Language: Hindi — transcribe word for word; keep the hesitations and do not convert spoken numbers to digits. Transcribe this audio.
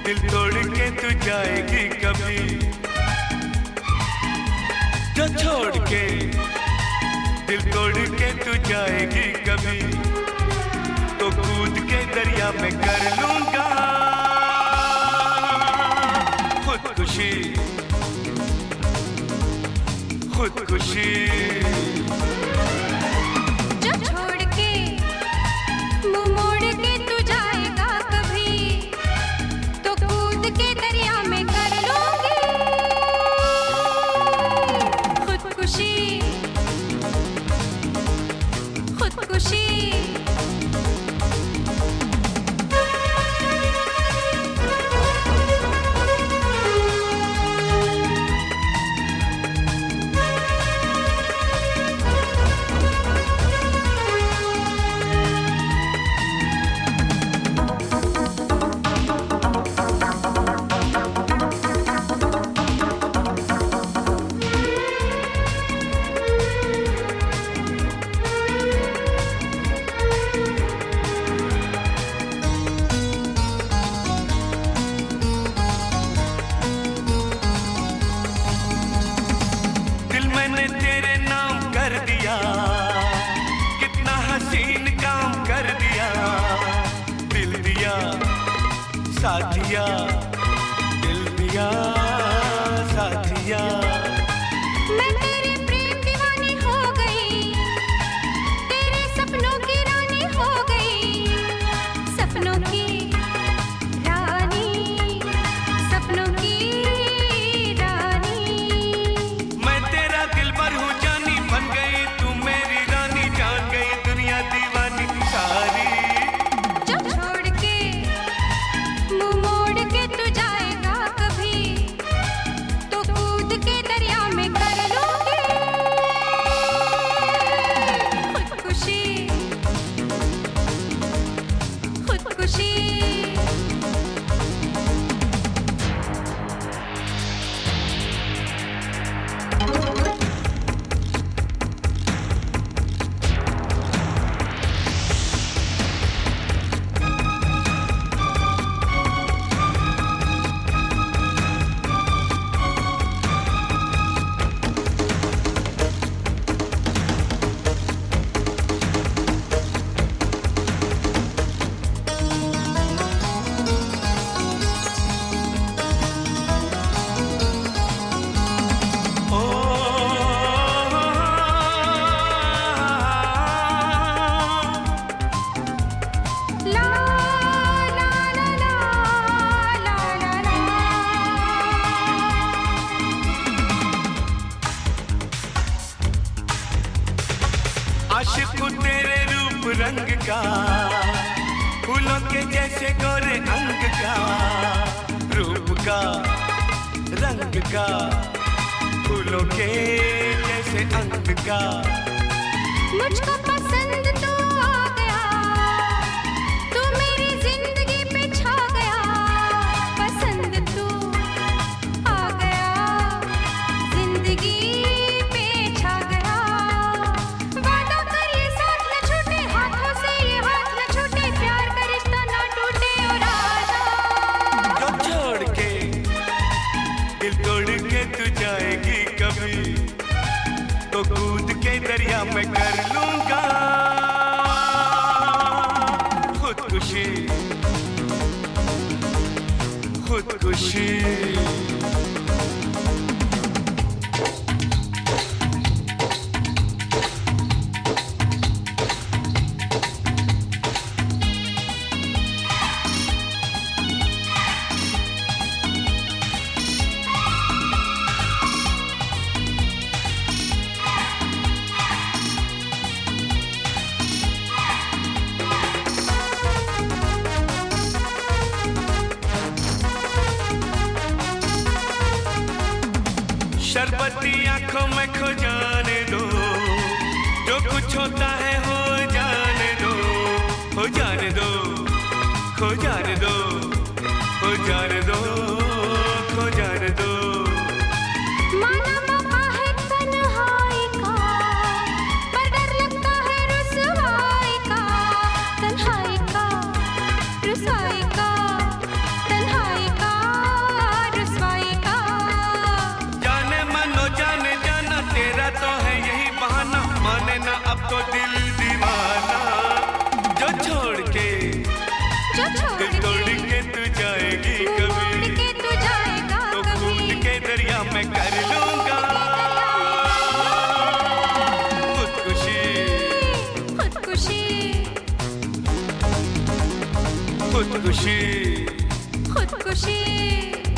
दिल तोड़ के तू जाएगी कभी, जो छोड़ के दिल तोड़ के तू जाएगी कभी, तो कूद के दरिया में कर लूंगा खुदकुशी, खुदकुशी। जो छोड़ के मुंह मोड़ के तू जाएगा कभी, तो कूद के दरिया में कर लूंगी खुदकुशी, खुदकुशी। तेरे नाम कर दिया, कितना हसीन काम कर दिया, दिल दिया साथिया, दिल दिया साथिया। मैं तेरे प्रेम दीवानी हो गई, तेरे सपनों की रानी हो गई, सपनों की रानी, सपनों की आशिक तेरे रूप रंग का, फूलों के जैसे गोरे अंग का, रूप का रंग का, फूलों के जैसे अंग का। मुझको पसंद तो आ गया, तू मेरी जिंदगी पे छा गया, पसंद तू आ गया, जिंदगी पे छा गया। वादा कर ये साथ न छूटे, हाथों से ये हाथ न छूटे, प्यार का रिश्ता ना टूटे और आजा। जो छोड़ के दिल तोड़ के तू जाएगी कभी, तो कूद के दरिया में कर लूंगा खुदकुशी, खुदकुशी। शरबती आंखों में खो जाने दो, जो कुछ होता है हो जाने दो, हो जाने दो, खो जाने दो, हो जाने दो, खो जाने दो। माना मौका है तन्हाई का, पर डर लगता है रुसवाई का, तन्हाई का, रुसवाई का, तन्हाई का। खुदकुशी खुदकुशी